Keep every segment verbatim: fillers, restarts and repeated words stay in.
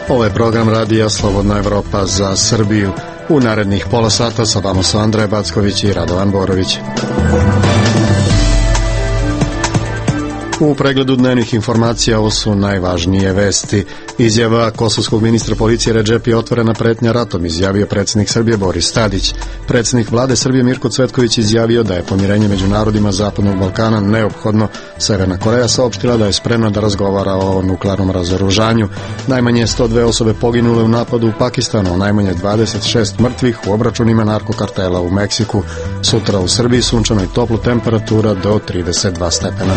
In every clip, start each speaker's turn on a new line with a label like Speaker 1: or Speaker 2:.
Speaker 1: Ovo je program radija Slobodna Evropa za Srbiju. U narednih pola sata sa vama su Andrej Backović i Radovan Borović. U pregledu dnevnih informacija ovo su najvažnije vesti. Izjava kosovskog ministra policije Redžepija otvorena pretnja ratom, izjavio predsjednik Srbije Boris Tadić. Predsjednik vlade Srbije Mirko Cvetković izjavio da je pomirenje među narodima Zapadnog Balkana neophodno. Severna Koreja saopštila da je spremna da razgovara o nuklearnom razoružanju. Najmanje sto dve osobe poginule u napadu u Pakistanu, a najmanje dvadeset šest mrtvih u obračunima narkokartela u Meksiku. Sutra u Srbiji sunčano i toplo, temperatura do trideset dva stepena.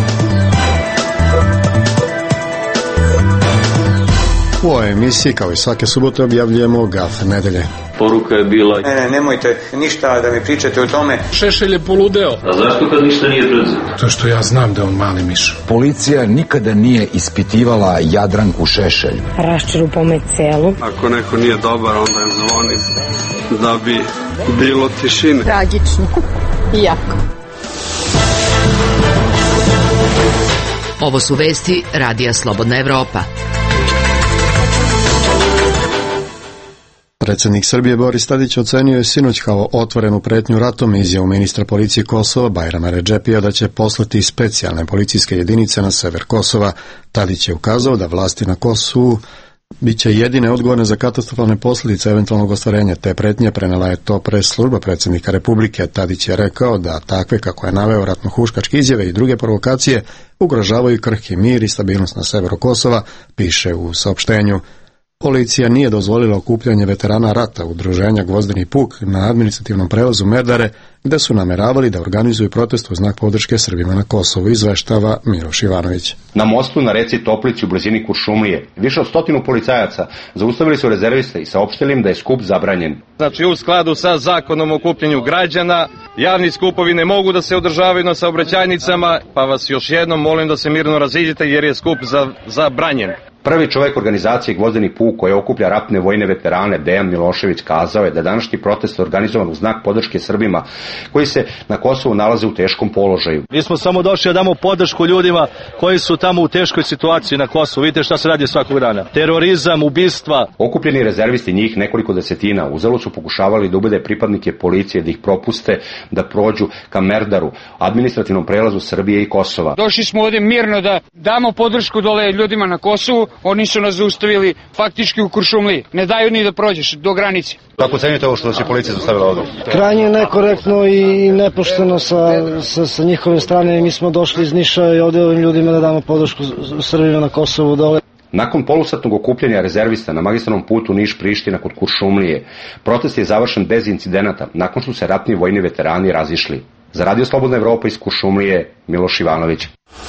Speaker 1: U ovoj emisiji, kao i svake subote, objavljujemo Gaf nedelje.
Speaker 2: Poruka je bila:
Speaker 3: Ne, ne, nemojte ništa da mi pričate o tome.
Speaker 4: Šešelj je poludeo.
Speaker 2: A zašto kad ništa nije preduzeto?
Speaker 4: To što ja znam da on mali miš.
Speaker 5: Policija nikada nije ispitivala Jadranku Šešelj.
Speaker 6: Raščerupa me celu.
Speaker 7: Ako neko nije dobar, onda je zvoni da bi bilo tišine.
Speaker 6: Tragično. Jako.
Speaker 8: Ovo su vesti radija Slobodna Evropa.
Speaker 1: Predsjednik Srbije Boris Tadić ocenio je sinoć kao otvorenu pretnju ratom izjavu ministra policije Kosova Bajrama Redžepija da će poslati specijalne policijske jedinice na sever Kosova. Tadić je ukazao da vlasti na Kosovu bit će jedine odgovorne za katastrofalne posljedice eventualnog ostvarenja te pretnje, prenela je to pres služba predsjednika Republike. Tadić je rekao da takve, kako je naveo, ratnohuškačke izjave i druge provokacije ugrožavaju krhki mir i stabilnost na severu Kosova, piše u saopštenju. Policija nije dozvolila okupljanje veterana rata udruženja Gvozdeni puk na administrativnom prelazu Merdare, gde su nameravali da organizuju protest u znak podrške Srbima na Kosovu, izveštava Miloš Ivanović.
Speaker 9: Na mostu na reci Toplici u blizini Kuršumlije više od stotinu policajaca zaustavili su rezerviste i saopštili im da je skup zabranjen.
Speaker 10: Znači, u skladu sa zakonom o okupljanju građana, javni skupovi ne mogu da se održavaju na saobraćajnicama, pa vas još jednom molim da se mirno raziđete jer je skup za, zabranjen.
Speaker 9: Prvi čovjek organizacije Gvozdeni puk koji okuplja ratne vojne veterane, Dejan Milošević, kazao je da današnji protest organizovan u znak podrške Srbima koji se na Kosovu nalaze u teškom položaju.
Speaker 11: Mi smo samo došli da damo podršku ljudima koji su tamo u teškoj situaciji na Kosovu. Vidite šta se radi svakog dana. Terorizam, ubistva.
Speaker 9: Okupljeni rezervisti, njih nekoliko desetina, uzalud su pokušavali da ubede pripadnike policije da ih propuste da prođu ka Merdaru, administrativnom prelazu Srbije i Kosova.
Speaker 12: Došli smo ovdje mirno da damo podršku dole ljudima na Kosovu. Oni su nas zaustavili faktički u Kuršumliji. Ne daju ni da prođeš do granice.
Speaker 9: Kako ocenjujete ovo što se policija zaustavila ovdje?
Speaker 13: Krajnje nekorektno i nepošteno sa, sa, sa njihove strane. Mi smo došli iz Niša i ovdje ovim ljudima da damo podršku Srbima na Kosovu dole.
Speaker 9: Nakon polusatnog okupljanja rezervista na magistralnom putu Niš-Priština kod Kuršumlije, protest je završen bez incidenata nakon što su se ratni vojni veterani razišli. Za Radio Slobodna Evropa iz Kuršumlije, Miloš Ivanović.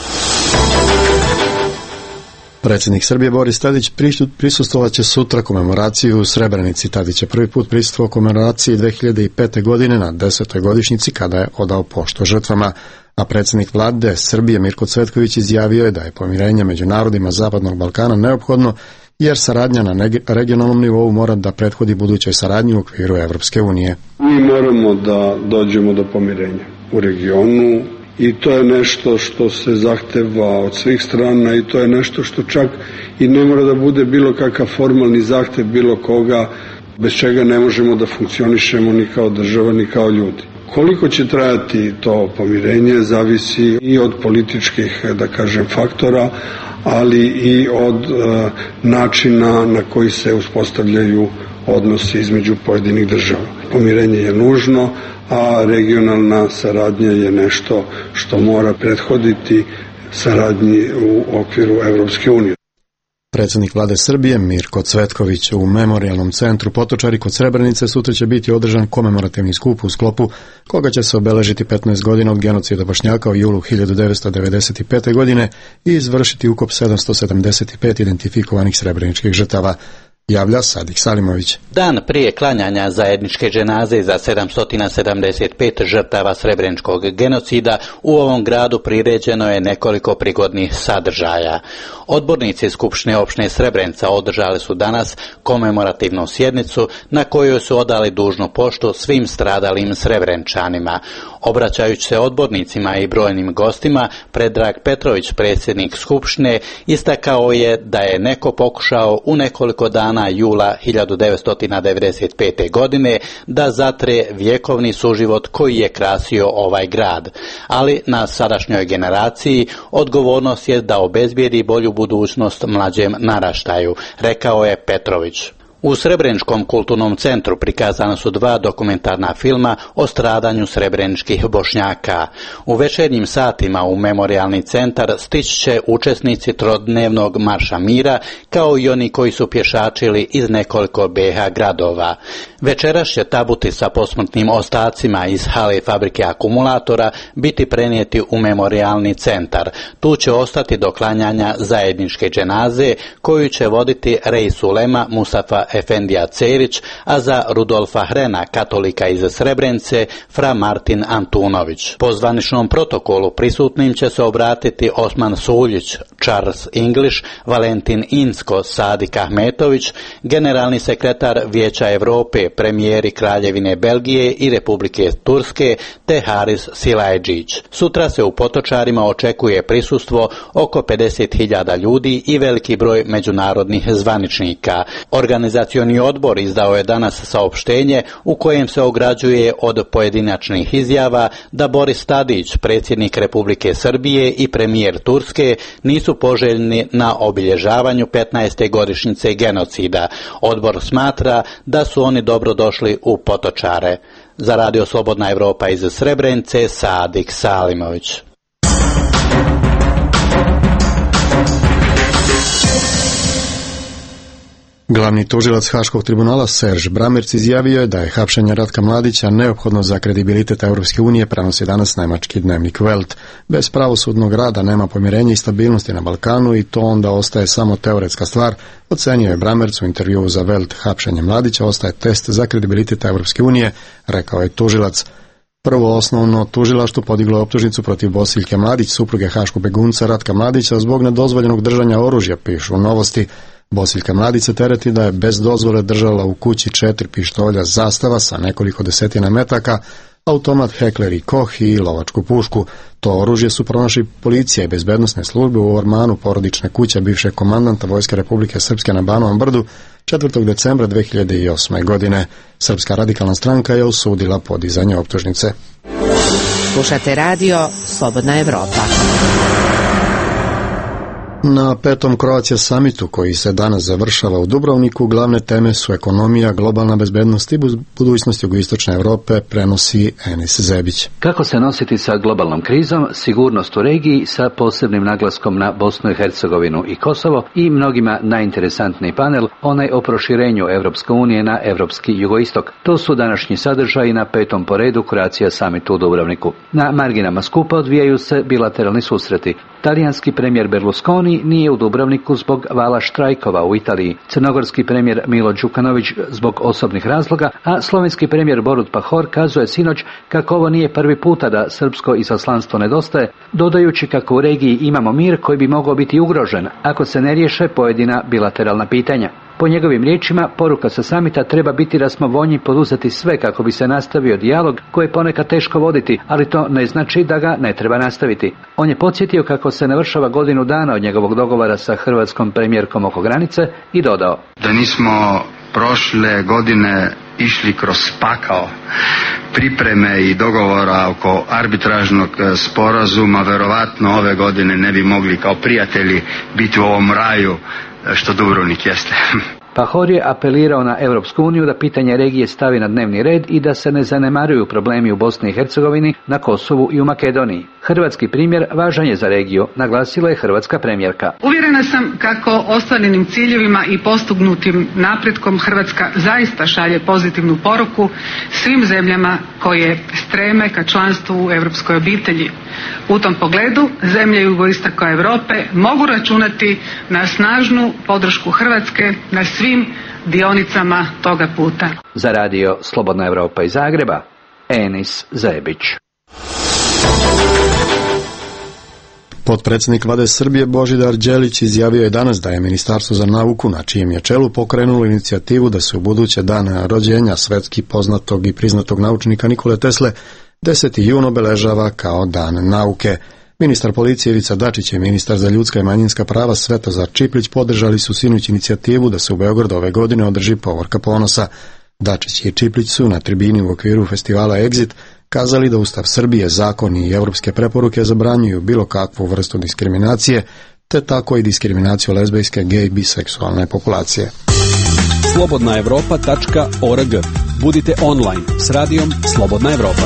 Speaker 1: Predsjednik Srbije Boris Tadić prisustvovat će sutra komemoraciju u Srebrenici. Tadić je prvi put prisustvovao komemoraciji dve hiljade pete. godine na desetoj godišnjici kada je odao poštu žrtvama, a predsjednik vlade Srbije Mirko Cvetković izjavio je da je pomirenje među narodima Zapadnog Balkana neophodno jer saradnja na regionalnom nivou mora da prethodi budućoj saradnji u okviru Evropske unije.
Speaker 7: Mi moramo da dođemo do pomirenja u regionu. I to je nešto što se zahteva od svih strana i to je nešto što čak i ne mora da bude bilo kakav formalni zahtev bilo koga, bez čega ne možemo da funkcionišemo ni kao država ni kao ljudi. Koliko će trajati to pomirenje zavisi i od političkih, da kažem, faktora, ali i od e, načina na koji se uspostavljaju odnosi između pojedinih država. Pomirenje je nužno, a regionalna saradnja je nešto što mora prethoditi saradnji u okviru Evropske unije.
Speaker 1: Predsjednik vlade Srbije Mirko Cvetković. U memorijalnom centru Potočari kod Srebrenice sutra će biti održan komemorativni skup u sklopu koga će se obeležiti petnaest godina od genocida Bošnjaka u julu hiljadu devetsto devedeset pete. godine i izvršiti ukop sedamsto sedamdeset pet identifikovanih srebreničkih žrtava. Javlja Sadik Salimović.
Speaker 14: Dan prije klanjanja zajedničke dženaze za sedamsto sedamdeset pet žrtava srebreničkog genocida u ovom gradu priređeno je nekoliko prigodnih sadržaja. Odbornici Skupštine opštine Srebrenica održali su danas komemorativnu sjednicu na kojoj su odali dužnu poštu svim stradalim Srebrenčanima. Obraćajući se odbornicima i brojnim gostima, Predrag Petrović, predsjednik Skupštine, istakao je da je neko pokušao u nekoliko dana jula hiljadu devetsto devedeset pete. godine da zatre vjekovni suživot koji je krasio ovaj grad, ali na sadašnjoj generaciji odgovornost je da obezbijedi bolju budućnost mlađem naraštaju, rekao je Petrović. U Srebreničkom kulturnom centru prikazana su dva dokumentarna filma o stradanju srebreničkih Bošnjaka. U večernjim satima u memorijalni centar stići će učesnici trodnevnog marša mira, kao i oni koji su pješačili iz nekoliko be ha gradova. Večeras će tabuti sa posmrtnim ostacima iz hale fabrike akumulatora biti prenijeti u memorijalni centar. Tu će ostati do klanjanja zajedničke dženaze koju će voditi reis ulema Mustafa Efendija Cerić, a za Rudolfa Hrena, katolika iz Srebrenice, fra Martin Antunović. Po zvaničnom protokolu prisutnim će se obratiti Osman Suljić, Charles English, Valentin Insko, Sadik Ahmetović, generalni sekretar Vijeća Europe, premijeri Kraljevine Belgije i Republike Turske, te Haris Silajđić. Sutra se u Potočarima očekuje prisustvo oko pedeset hiljada ljudi i veliki broj međunarodnih zvaničnika. Organizacioni odbor izdao je danas saopštenje u kojem se ograđuje od pojedinačnih izjava da Boris Tadić, predsjednik Republike Srbije i premijer Turske, nisu poželjni na obilježavanju petnaeste godišnjice genocida. Odbor smatra da su oni dobro došli u Potočare. Za Radio Slobodna Evropa iz Srebrenice, Sadik Salimović.
Speaker 1: Glavni tužilac Haškog tribunala Serž Bramerc izjavio je da je hapšenje Ratka Mladića neophodno za kredibilitet Europske unije, prenosi danas nemački dnevnik Welt. Bez pravosudnog rada nema pomirenja i stabilnosti na Balkanu i to onda ostaje samo teoretska stvar, ocenio je Bramerc u intervjuu za Welt. Hapšenje Mladića ostaje test za kredibilitet Europske unije, rekao je tužilac. Prvo osnovno tužilaštvo podiglo je optužnicu protiv Bosiljke Mladić, supruge haškog begunca Ratka Mladića, zbog nedozvoljenog držanja oružja, pišu Novosti. Bosiljka Mladić se tereti da je bez dozvole držala u kući četiri pištolja Zastava sa nekoliko desetina metaka, automat Heckler i Koch i lovačku pušku. To oružje su pronašli policija i bezbednosne službe u ormanu porodične kuće bivšeg komandanta Vojske Republike Srpske na Banovom brdu četvrtog decembra dve hiljade osme. godine. Srpska radikalna stranka je osudila podizanje optužnice.
Speaker 8: Slušate radio Slobodna Evropa.
Speaker 1: Na petom Croatia summitu koji se danas završava u Dubrovniku, glavne teme su ekonomija, globalna bezbednost i budućnost jugoistočne Europe, prenosi Enis Zebić.
Speaker 15: Kako se nositi sa globalnom krizom, sigurnost u regiji sa posebnim naglaskom na Bosnu i Hercegovinu i Kosovo i mnogima najinteresantniji panel, onaj o proširenju Evropske unije na evropski jugoistok. To su današnji sadržaji na petom po redu Croatia summitu u Dubrovniku. Na marginama skupa odvijaju se bilateralni susreti. Talijanski premijer Berlusconi nije u Dubrovniku zbog vala štrajkova u Italiji, crnogorski premijer Milo Đukanović zbog osobnih razloga, a slovenski premijer Borut Pahor kazuje sinoć kako ovo nije prvi puta da srpsko izaslanstvo nedostaje, dodajući kako u regiji imamo mir koji bi mogao biti ugrožen ako se ne riješe pojedina bilateralna pitanja. Po njegovim riječima, poruka sa samita treba biti da smo voljni poduzeti sve kako bi se nastavio dijalog koji je ponekad teško voditi, ali to ne znači da ga ne treba nastaviti. On je podsjetio kako se navršava godinu dana od njegovog dogovora sa hrvatskom premijerkom oko granice i dodao:
Speaker 16: Da nismo prošle godine išli kroz pakao pripreme i dogovora oko arbitražnog sporazuma, verovatno ove godine ne bi mogli kao prijatelji biti u ovom raju što Dubrovnik jeste.
Speaker 15: Pahor je apelirao na Europsku uniju da pitanje regije stavi na dnevni red i da se ne zanemaruju problemi u Bosni i Hercegovini, na Kosovu i u Makedoniji. Hrvatski primjer važan je za regiju, naglasila je hrvatska premijerka.
Speaker 17: Uvjerena sam kako ostvarenim ciljevima i postignutim napretkom Hrvatska zaista šalje pozitivnu poruku svim zemljama koje streme ka članstvu u europskoj obitelji. U tom pogledu zemlje jugoistoka Europe mogu računati na snažnu podršku Hrvatske na svim dionicama toga puta.
Speaker 15: Za radio Slobodna Evropa iz Zagreba, Enis Zebić.
Speaker 1: Potpredsjednik vlade Srbije Božidar Đelić izjavio je danas da je Ministarstvo za nauku, na čijem je čelu, pokrenulo inicijativu da se u buduće dan rođenja svetski poznatog i priznatog naučnika Nikole Tesle deseti jun obeležava kao Dan nauke. Ministar policije Ivica Dačić i ministar za ljudska i manjinska prava Svetozar Čiplić podržali su sinoć inicijativu da se u Beogradu ove godine održi Povorka ponosa. Dačić i Čiplić su na tribini u okviru festivala Exit kazali da Ustav Srbije, zakoni i evropske preporuke zabranjuju bilo kakvu vrstu diskriminacije, te tako i diskriminaciju lezbejske, gej, biseksualne populacije.
Speaker 18: slobodna evropa tačka org. Budite online s radijom Slobodna Evropa.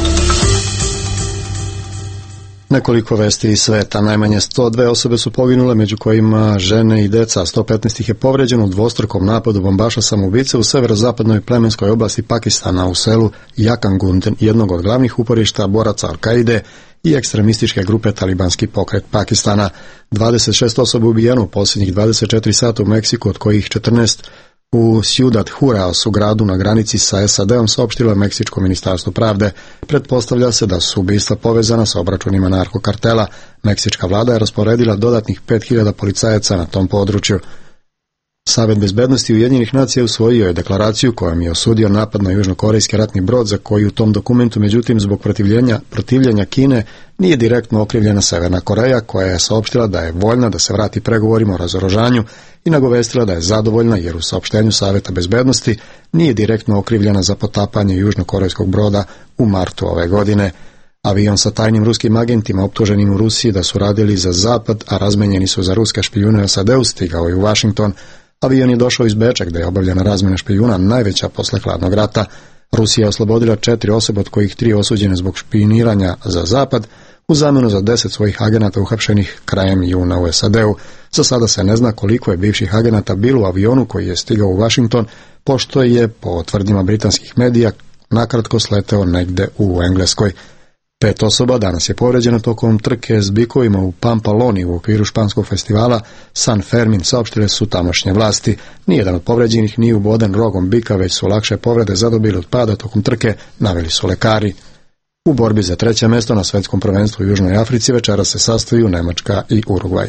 Speaker 1: Nekoliko vesti iz sveta. Najmanje sto dve osobe su poginule, među kojima žene i deca, a sto petnaest ih je povređeno u dvostrukom napadu bombaša samoubice u severozapadnoj plemenskoj oblasti Pakistana u selu Jakangund, jednog od glavnih uporišta boraca Al-Kaide i ekstremističke grupe Talibanski pokret Pakistana. dvadeset šest osoba ubijeno u posljednjih dvadeset četiri sata u Meksiku, od kojih četrnaest u Ciudad Juárez, u gradu na granici sa S A D-om, saopštilo Meksičko ministarstvo pravde. Pretpostavlja se da su ubistva povezana sa obračunima narkokartela. Meksička vlada je rasporedila dodatnih pet hiljada policajaca na tom području. Savet bezbednosti Ujedinjenih nacija usvojio je deklaraciju kojom je osudio napad na južnokorejski ratni brod, za koji u tom dokumentu, međutim, zbog protivljenja, protivljenja Kine nije direktno okrivljena Severna Koreja, koja je saopštila da je voljna da se vrati pregovorima o razoružanju i nagovestila da je zadovoljna jer u saopštenju Saveta bezbednosti nije direktno okrivljena za potapanje južnokorejskog broda u martu ove godine. Avion sa tajnim ruskim agentima optuženim u Rusiji da su radili za Zapad, a razmenjeni su za ruske špijune u S A D-u, stigao je u Washington. Avion je došao iz Beča, gde je obavljena razmjena špijuna, najveća posle hladnog rata. Rusija je oslobodila četiri osobe, od kojih tri osuđene zbog špijuniranja za Zapad, u zamenu za deset svojih agenata uhapšenih krajem juna u S A D-u. Za sada se ne zna koliko je bivših agenata bilo u avionu koji je stigao u Washington, pošto je, po tvrdnjama britanskih medija, nakratko sleteo negde u Engleskoj. Pet osoba danas je povređeno tokom trke s bikovima u Pampaloni u okviru španskog festivala San Fermin, saopštile su tamošnje vlasti. Nijedan od povređenih nije uboden rogom bika, već su lakše povrede zadobili od pada tokom trke, naveli su lekari. U borbi za treće mesto na svetskom prvenstvu u Južnoj Africi večera se sastaju Nemačka i Urugvaj.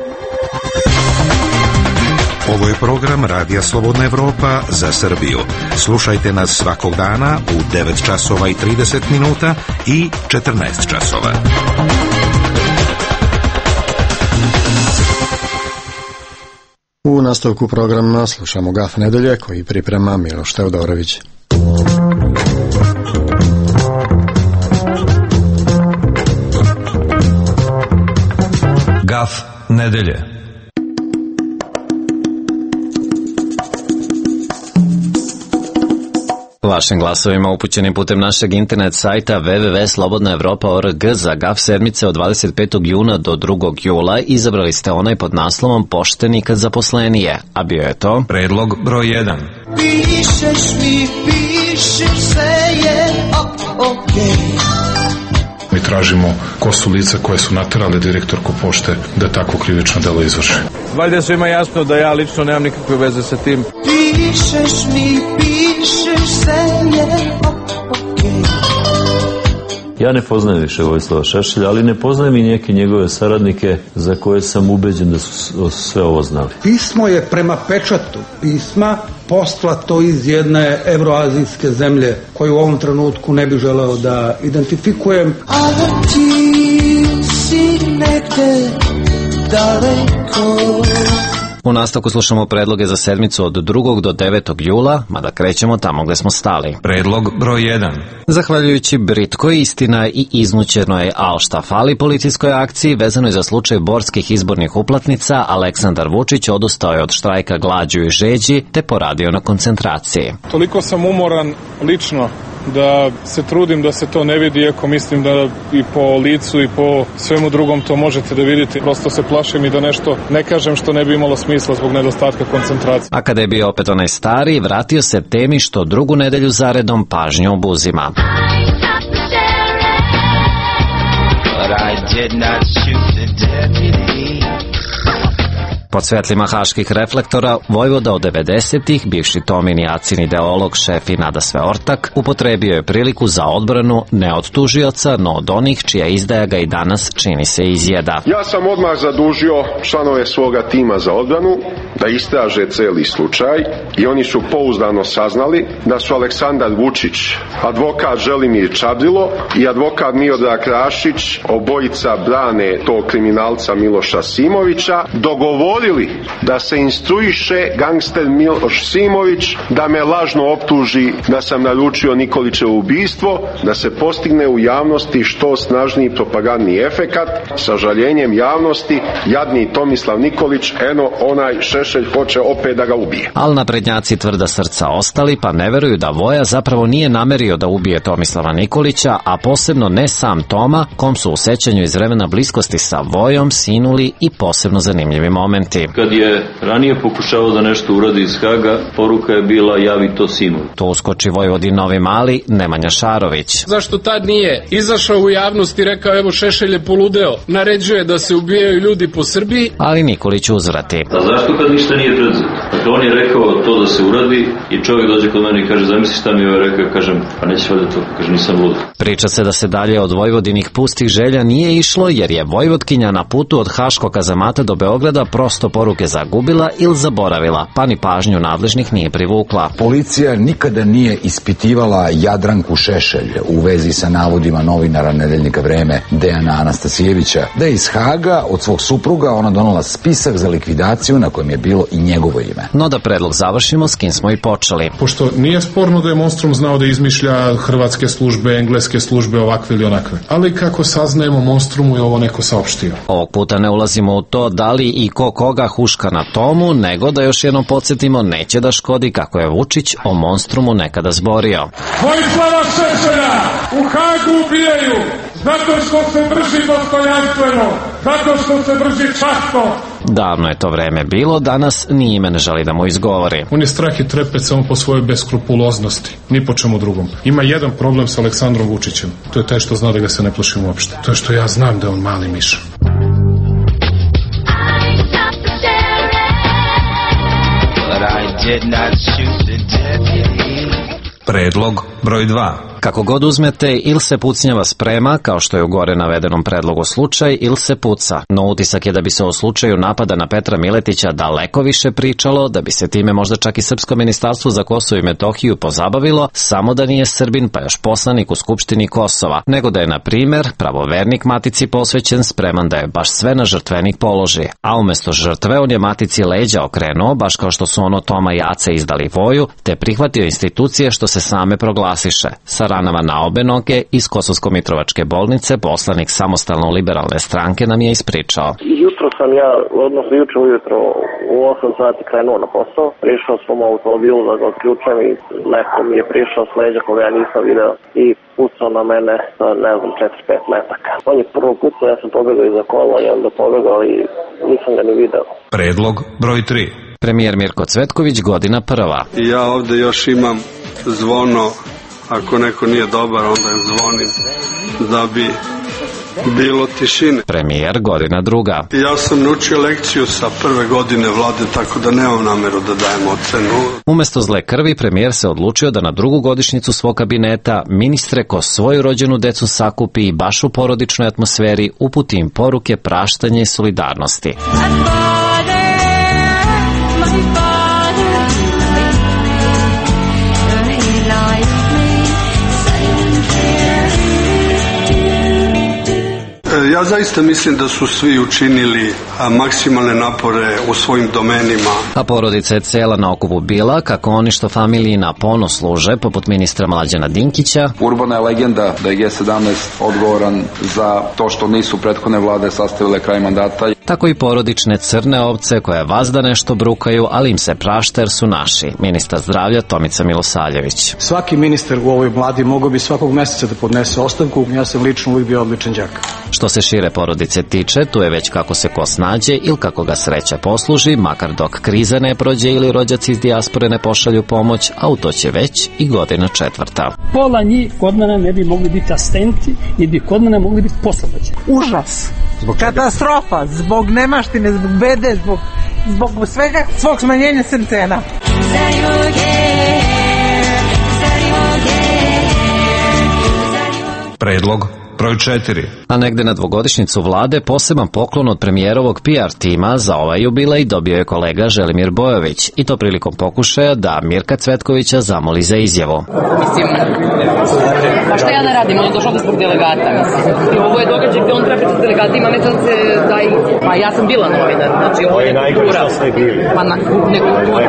Speaker 19: Ovo je program Radija Slobodna Evropa za Srbiju. Slušajte nas svakog dana u devet časova i trideset minuta i četrnaest časova.
Speaker 1: U nastavku programa slušamo Gaf nedelje koji priprema Miloš Teodorović.
Speaker 20: Gaf nedelje. Vašim glasovima upućenim putem našeg internet sajta w w w tačka slobodna evropa tačka org za Gaf sedmice od dvadeset petog juna do drugog jula izabrali ste onaj pod naslovom Pošteni kad zaposlenije, a bio je to predlog broj jedan.
Speaker 21: Pišeš mi, pišeš, sve je okej.
Speaker 4: Mi tražimo ko su lica koje su naterale direktorku pošte da tako krivično delo izvrši.
Speaker 10: Valjda svima jasno da ja lično nemam nikakve veze sa tim.
Speaker 21: Pišeš mi, pišeš, sve je okej.
Speaker 2: Ja ne poznajem više Vojislava Šešelja, ali ne poznajem i neke njegove saradnike za koje sam ubeđen da su sve ovo znali.
Speaker 22: Pismo je prema pečatu pisma poslato iz jedne evroazijske zemlje koju u ovom trenutku ne bih želeo da identifikujem.
Speaker 21: A da ti si negde daleko.
Speaker 20: U nastavku slušamo predloge za sedmicu od drugog do devetog jula, mada krećemo tamo gde smo stali. Predlog broj jedan. Zahvaljujući britkoj istina i iznućenoj al šta fali policijskoj akciji vezanoj za slučaj borskih izbornih uplatnica, Aleksandar Vučić odustao je od štrajka glađu i žeđi te poradio na koncentraciji.
Speaker 23: Toliko sam umoran lično da se trudim da se to ne vidi, iako mislim da i po licu i po svemu drugom to možete da vidite. Prosto se plašim i da nešto ne kažem što ne bi imalo smisla zbog nedostatka koncentracije.
Speaker 20: A kada je bio opet onaj stari, vratio se temi što drugu nedelju zaredom pažnju obuzima. Pod svetlima haških reflektora, vojvoda od devedesetih, bivši Tomin i Acin ideolog, šef i nadasve ortak, upotrebio je priliku za odbranu ne od tužioca, no od onih čija izdaja ga i danas čini se izjeda.
Speaker 24: Ja sam odmah zadužio članove svoga tima za odbranu
Speaker 3: da istraže celi slučaj i oni su pouzdano saznali da su Aleksandar Vučić, advokat Želimir Čabrilo i advokat Miodrag Rašić, obojica brane tog kriminalca Miloša Simovića, dogovorili da se instruiše gangster Miloš Simović da me lažno optuži da sam naručio Nikolićevo ubistvo, da se postigne u javnosti što snažniji propagandni efekat. Sa žaljenjem javnosti, jadni Tomislav Nikolić, eno onaj Šešelj hoće opet da ga ubije.
Speaker 20: Ali naprednjaci tvrda srca ostali, pa ne veruju da Voja zapravo nije namerio da ubije Tomislava Nikolića, a posebno ne sam Toma, kom su u sećanju iz vremena bliskosti sa Vojom sinuli i posebno zanimljivi momenti.
Speaker 2: Kad je ranije pokušao da nešto uradi iz Haga, poruka je bila javi to Simović.
Speaker 20: To uskoči Vojvodin Novi Mali, Nemanja Šarović.
Speaker 5: Zašto tad nije izašao u javnost i rekao evo Šešelj je poludeo, naređuje da se ubijaju ljudi po Srbiji?
Speaker 20: Ali Nikolić uzvrati.
Speaker 2: A zašto kad ništa nije predzeto? Dakle, on je rekao to da se uradi i čovjek dođe kod mene i kaže zamisli šta mi je rekao, kažem pa neće valjda to, kaže nisam lud.
Speaker 20: Priča se da se dalje od Vojvodinih pustih želja nije išlo jer je Vojvodkinja na putu od Haškog kazamata do Beograda prosto poruke zagubila ili zaboravila, pa ni pažnju nadležnih nije privukla.
Speaker 6: Policija nikada nije ispitivala Jadranku Šešelj u vezi sa navodima novinara Nedeljnika Vreme Dejana Anastasijevića da je iz Haga od svog supruga ona donala spisak za likvidaciju na kojem je bilo i njegovo ime.
Speaker 20: No da predlog završimo s kim smo i počeli.
Speaker 4: Pošto nije sporno da je Monstrum znao da izmišlja hrvatske službe, engleske službe, ovakve ili onakve. Ali kako saznajemo, Monstrumu je ovo neko saopštio.
Speaker 20: Ovog puta ne ulazimo u to da li i ko koga huška na Tomu, nego da još jednom podsjetimo neće da škodi kako je Vučić o Monstrumu nekada zborio.
Speaker 24: Vojislava Šešelja u Hagu ubijaju zato što se drži dostojanstveno, zato što se drži časno.
Speaker 20: Davno je to vreme bilo, danas ni ime ne želi da mu izgovori.
Speaker 4: On je strah i trepet samo po svojoj beskrupuloznosti, ni po čemu drugom. Ima jedan problem sa Aleksandrom Vučićem, to je taj što zna da ga se ne plašim uopšte. To je što ja znam da je on mali miš.
Speaker 19: Predlog broj dva.
Speaker 20: Kako god uzmete, ili se pucnjava sprema, kao što je u gore navedenom predlogu slučaj, ili se puca. No utisak je da bi se o slučaju napada na Petra Miletića daleko više pričalo, da bi se time možda čak i Srpsko ministarstvo za Kosovo i Metohiju pozabavilo, samo da nije Srbin pa još poslanik u Skupštini Kosova, nego da je, na primer, pravovernik Matici posvećen, spreman da je baš sve na žrtvenik položi. A umesto žrtve on je Matici leđa okrenuo, baš kao što su ono Toma i Ace izdali Voju, te prihvatio institucije što se same proglasiše. Sa ranama na obe noge iz Kosovsko-Mitrovačke bolnice poslanik Samostalno-liberalne stranke nam je ispričao.
Speaker 25: Jutro sam ja, odnosno juče ujutro u osam sati krenuo na posao, prišao sam u automobilu da ga odključam i neko mi je prišao s leđa koga ja nisam video i pucao na mene sa, ne znam, četiri pet metaka. On je prvo pucao, ja sam pobegao iza kola i onda pobegao i nisam ga ni video.
Speaker 19: Predlog broj tri.
Speaker 20: Premijer Mirko Cvetković, godina prva.
Speaker 7: Ja ovde još imam zvono. Ako neko nije dobar, onda je zvonim da bi bilo tišine.
Speaker 20: Premijer, godina druga.
Speaker 7: Ja sam naučio lekciju sa prve godine vlade, tako da nemam nameru da dajem ocenu.
Speaker 20: Umesto zle krvi, premijer se odlučio da na drugu godišnjicu svog kabineta ministre ko svoju rođenu decu sakupi i baš u porodičnoj atmosferi uputi im poruke praštanja i solidarnosti.
Speaker 7: Ja zaista mislim da su svi učinili maksimalne napore u svojim domenima.
Speaker 20: A porodica je cela na okupu bila, kako oni što familiji na ponos služe, poput ministra Mlađana Dinkića.
Speaker 26: Urbana je legenda da je G sedamnaest odgovoran za to što nisu prethodne vlade sastavile kraj mandata.
Speaker 20: Tako i porodične crne ovce koje vazda nešto brukaju, ali im se prašta jer su naši. Ministar zdravlja Tomica Milosavljević.
Speaker 27: Svaki ministar u ovoj vladi mogao bi svakog meseca da podnese ostavku. Ja sam lično uvijek bio odličan đak.
Speaker 20: Što se šire porodice tiče, tu je već kako se ko snađe ili kako ga sreća posluži, makar dok kriza ne prođe ili rođaci iz dijaspore ne pošalju pomoć, a u to će već i godina četvrta.
Speaker 28: Pola njih kod mene ne bi mogli biti asistenti i bi kod mene mogli biti poslovođe.
Speaker 29: Užas, katastrofa, zbog nemaštine, zbog bede, zbog, zbog svega, svog smanjenja cena.
Speaker 19: Predlog
Speaker 8: broj četiri.
Speaker 20: A negde na dvogodišnjicu vlade poseban poklon od premijerovog P R tima za ovaj jubilej dobio je kolega Želimir Bojović i to prilikom pokušaja da Mirka Cvetkovića zamoli za izjavu.
Speaker 9: Mislim, pa šta ja da radim? On je došao da zbog delegata. Mislim, ovo je događaj gde on treba pričati delegatima, ne sad se daj... Pa ja sam bila novinar, znači ovo je kultura. Što ste bili? Pa na, ne kultura.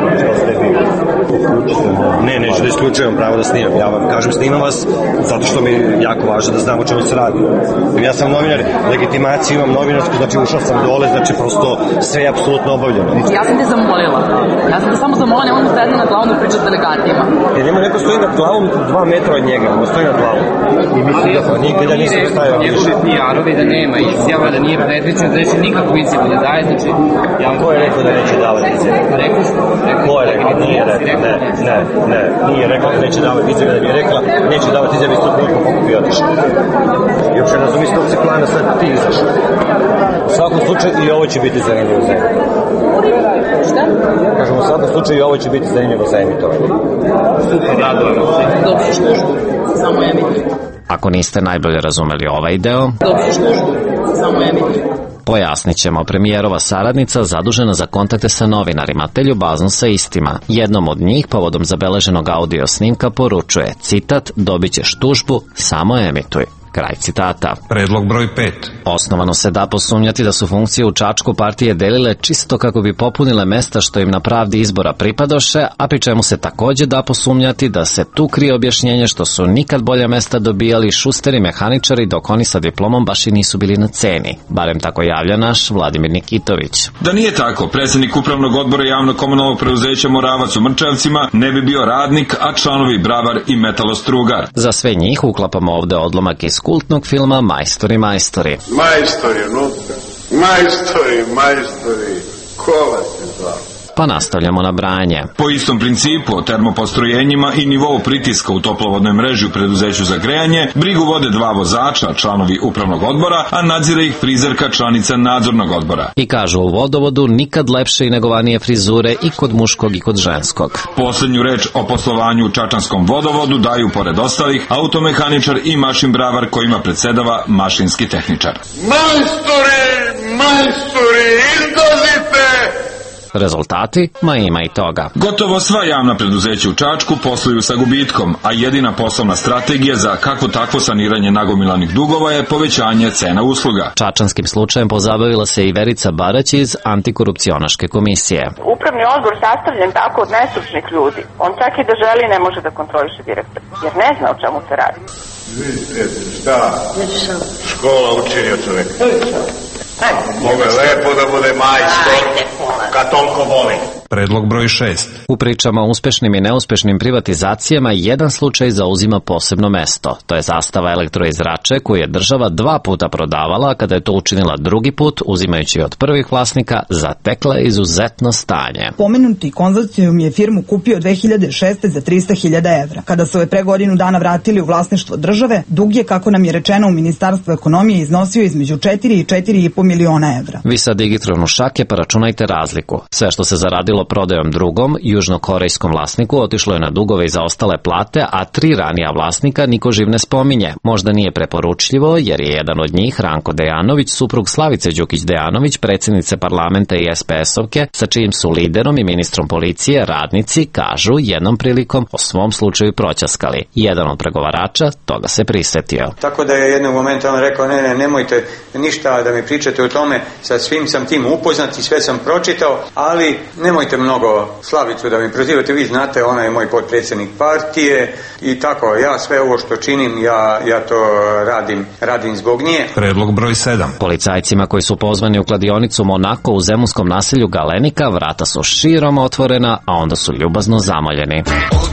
Speaker 11: Ne, neću da isključujem pravo da snimam. Ja vam kažem, snimam vas zato što mi je jako važno da znam o čemu se radi. Ja sam novinar, legitimaciju imam novinarsku, znači ušao sam dole, znači prosto sve je apsolutno obavljeno.
Speaker 9: Ja sam te zamolila. Ja sam te samo zamolila, nemoj mu stajati na glavu da priča s delegatima.
Speaker 11: Jer ima neko stoji na glavom dva metra od njega, on stoji na glavu. I mislim da nikada nisam stajao više.
Speaker 9: Njegove P R-ovi da nema izjava, da nije predviđeno, da neće nikakvu izjavu da daje, znači...
Speaker 11: Ko je rekao da neće davati izjavu?
Speaker 9: Rekao sam.
Speaker 11: Ko je rekao? Nije rekao. Ne, ne, ne, nije rekao da neće davati izjave, da mi je rekla neće davati izjave isto koliko koliko bi otišao. I uopšte razum iz tog se plana sad ti izašao. U svakom slučaju i ovo će biti zanimljivo za emitovanje.
Speaker 9: Šta?
Speaker 11: Kažemo, u svakom slučaju i ovo će biti zanimljivo za emitovanje.
Speaker 9: Super, radujemo se. Dobiješ službu, samo emituj.
Speaker 20: Ako niste najbolje razumeli ovaj deo,
Speaker 9: dobiješ službu, samo emituj.
Speaker 20: Pojasnit ćemo, premijerova saradnica zadužena za kontakte sa novinarima te ljubazno sa istima. Jednom od njih, povodom zabeleženog audio snimka, poručuje, citat, dobit ćeš tužbu, samo emituj. Kraj citata.
Speaker 8: Predlog broj pet.
Speaker 20: Osnovano se da posumnjati da su funkcije u Čačku partije delile čisto kako bi popunile mesta što im na pravdi izbora pripadoše, a pri čemu se takođe da posumnjati da se tu krije objašnjenje što su nikad bolja mesta dobijali šusteri mehaničari dok oni sa diplomom baš i nisu bili na ceni. Barem tako javlja naš Vladimir Nikitović.
Speaker 12: Da nije tako, predsjednik upravnog odbora javnog komunalnog preduzeća Moravac u Mrčevcima ne bi bio radnik, a članovi bravar i metalostrugar.
Speaker 20: Za sve njih uklapamo ovde odlomak iz kultnog filma Majstori, majstori.
Speaker 13: Majstori, unutra. Majstori, majstori. Ko vas je zvao?
Speaker 20: Pa nastavljamo nabrajanje.
Speaker 12: Po istom principu o termopostrojenjima i nivou pritiska u toplovodnoj mreži u preduzeću za grejanje, brigu vode dva vozača, članovi upravnog odbora, a nadzire ih frizerka, članica nadzornog odbora.
Speaker 20: I kažu u vodovodu nikad lepše i negovanije frizure i kod muškog i kod ženskog.
Speaker 12: Poslednju reč o poslovanju u čačanskom vodovodu daju pored ostalih automehaničar i mašin bravar kojima predsedava mašinski tehničar.
Speaker 13: Majstori, majstori, izdozite!
Speaker 20: Rezultati? Ma ima i toga.
Speaker 12: Gotovo sva javna preduzeća u Čačku posluju sa gubitkom, a jedina poslovna strategija za kakvo takvo saniranje nagomilanih dugova je povećanje cena usluga.
Speaker 20: Čačanskim slučajem pozabavila se i Verica Barać iz Antikorupcionaške komisije.
Speaker 14: Upravni odbor sastavljen tako od nestručnih ljudi. On čak i da želi ne može da kontroliše direktor, jer ne zna o čemu se radi.
Speaker 13: Šta? Škola učinio čovjek. Mogu je lepo da bude majstor, kad toliko voli.
Speaker 8: Predlog broj šest.
Speaker 20: U pričama o uspešnim i neuspešnim privatizacijama jedan slučaj zauzima posebno mesto. To je zastava elektroizrače koju je država dva puta prodavala, a kada je to učinila drugi put, uzimajući od prvih vlasnika, zatekla izuzetno stanje.
Speaker 15: Pomenuti konzorcijum je firmu kupio dve hiljade šeste. za trista hiljada evra. Kada su je pre godinu dana vratili u vlasništvo države, dug je, kako nam je rečeno u Ministarstvu ekonomije, iznosio između četiri i četiri i po miliona evra.
Speaker 20: Vi sad digitronu šake pa računajte razliku. Sve što se zaradilo prodajom drugom, južnokorejskom vlasniku, otišlo je na dugove i zaostale plate, a tri ranija vlasnika niko živ ne spominje. Možda nije preporučljivo, jer je jedan od njih, Ranko Dejanović, suprug Slavice Đukić-Dejanović, predsjednice parlamenta i S P S-ovke, sa čijim su liderom i ministrom policije radnici, kažu, jednom prilikom o svom slučaju proćaskali. Jedan od pregovarača toga se prisetio.
Speaker 16: Tako da je jednog momenta on rekao, ne, ne, nemojte ništa da mi pričate o tome, sa svim sam tim upoznat i sve sam pročitao, ali nemojte mnogo Slavicu da mi prozivate, vi znate, ona je moj potpredsjednik partije i tako, ja sve ovo što činim, ja, ja to radim, radim zbog nje.
Speaker 8: Predlog broj sedam.
Speaker 20: Policajcima koji su pozvani u kladionicu Monako u zemunskom naselju Galenika, vrata su širom otvorena, a onda su ljubazno zamoljeni.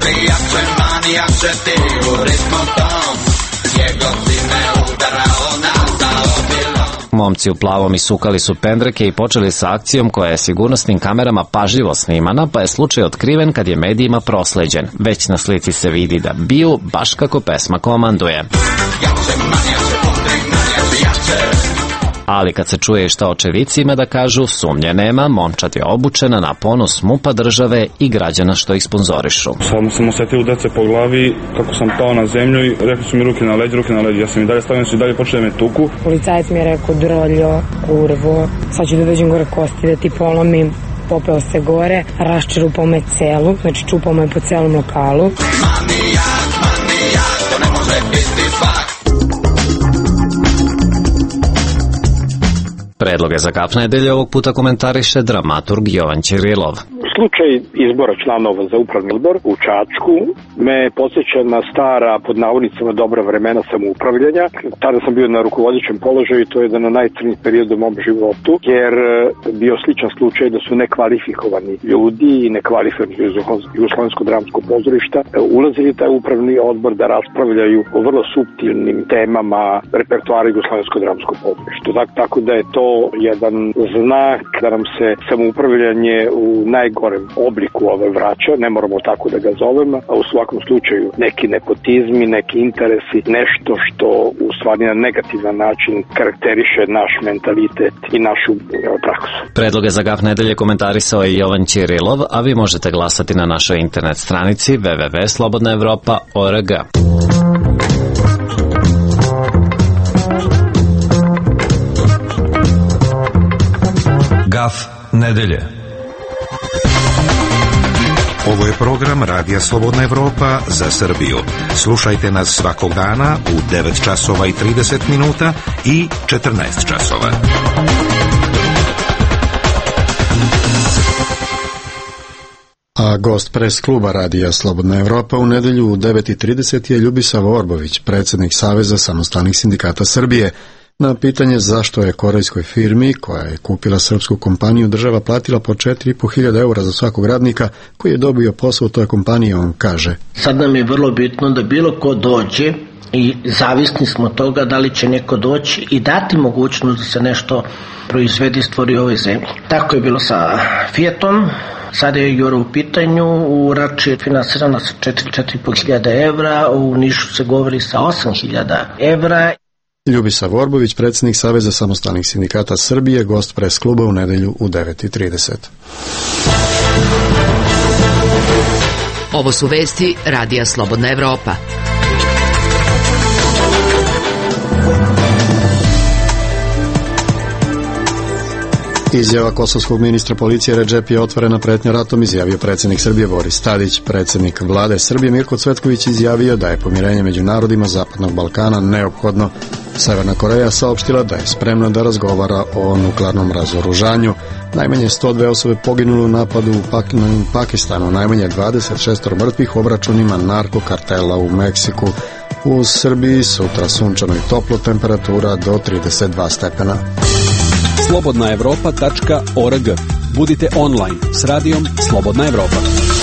Speaker 20: Momci u plavom isukali su pendreke i počeli sa akcijom koja je sigurnosnim kamerama pažljivo snimana, pa je slučaj otkriven kad je medijima prosleđen. Već na slici se vidi da biju baš kako pesma komanduje. Ali kad se čuje šta očevici ima da kažu, sumnje nema, momčad je obučena na ponos MUP-a, države i građana što ih sponzorišu.
Speaker 1: Samo sam osetio udece po glavi, kako sam pao na zemlju i rekli su mi ruke na leđe, ruke na leđe. Ja sam i dalje stavio, su i dalje počeli me tuku.
Speaker 3: Policajac mi je rekao droljo, kurvo, sad ću da dođem gore kosti da ti polomim. Popeo se gore, raščerupao me celu, znači čupao me po celom lokalu. Manijak, manijak, to ne može biti svak. Predloge za Gaf nedelje ovog puta komentariše dramaturg Jovan Ćirilov.
Speaker 5: Slučaj izbora članova za upravni odbor u Čačku me podsjeća na stara, pod navodnicama, dobra vremena samoupravljanja. Tada sam bio na rukovodećem položaju i to je da na najcrniji period u mom životu, jer bio sličan slučaj da su nekvalifikovani ljudi i nekvalifikovani iz Jugoslovensko dramsko pozorišta ulazili taj upravni odbor da raspravljaju o vrlo suptilnim temama repertoara Jugoslovensko dramsko pozorišta. Tako da je to jedan znak da nam se samoupravljanje u najgore obliku ove vraća, ne moramo tako da ga zovemo, a u svakom slučaju neki nepotizmi, neki interesi, nešto što u stvari na negativan način karakteriše naš mentalitet i našu praksu.
Speaker 20: Predloge za Gaf nedelje komentarisao je Jovan Ćirilov, a vi možete glasati na našoj internet stranici w w w tačka slobodna evropa tačka org.
Speaker 8: Gaf nedelje.
Speaker 19: Ovo je program Radija Slobodna Evropa za Srbiju. Slušajte nas svakog dana u devet časova i trideset minuta i četrnaest časova.
Speaker 10: A gost pres kluba Radija Slobodna Evropa u nedelju u devet i trideset je Ljubisa Vorbović, predsjednik Saveza samostalnih sindikata Srbije. Na pitanje zašto je korejskoj firmi, koja je kupila srpsku kompaniju, država platila po četiri i po hiljade eura za svakog radnika koji je dobio posao u toj kompaniji, on kaže:
Speaker 17: Sad nam je vrlo bitno da bilo ko dođe i zavisni smo od toga da li će neko doći i dati mogućnost da se nešto proizvedi i stvori u ovoj zemlji. Tako je bilo sa Fiatom. Sad je Jura u pitanju, u Rači je finansirana sa četiri do četiri i po hiljade evra, u Nišu se govori sa osam hiljada evra.
Speaker 10: Ljubisa Vorbović, predsjednik Saveza samostalnih sindikata Srbije, gost pres kluba u nedelju u devet i trideset.
Speaker 18: Ovo su vesti Radija Slobodna Evropa.
Speaker 10: Izjava kosovskog ministra policije Redžep je otvorena pretnja ratom, izjavio predsjednik Srbije Boris Tadić. Predsjednik vlade Srbije Mirko Cvetković izjavio da je pomirenje među narodima Zapadnog Balkana neophodno. Severna Koreja saopštila da je spremna da razgovara o nuklearnom razoružanju. Najmanje sto dve osobe poginule u napadu u Pak- Pakistanu, najmanje dvadeset šest mrtvih obračunima narkokartela u Meksiku. U Srbiji sutra sunčano i toplo, temperatura do trideset dva stepena.
Speaker 21: slobodna evropa tačka org. Budite online s radijom Slobodna Evropa.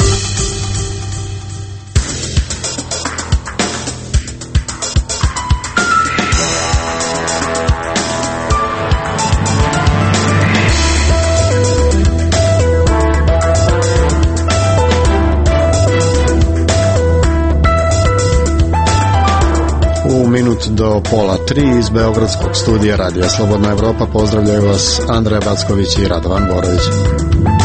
Speaker 10: Do pola tri iz Beogradskog studija Radija Slobodna Evropa pozdravljaju vas Andreja Backović i Radovan Borović.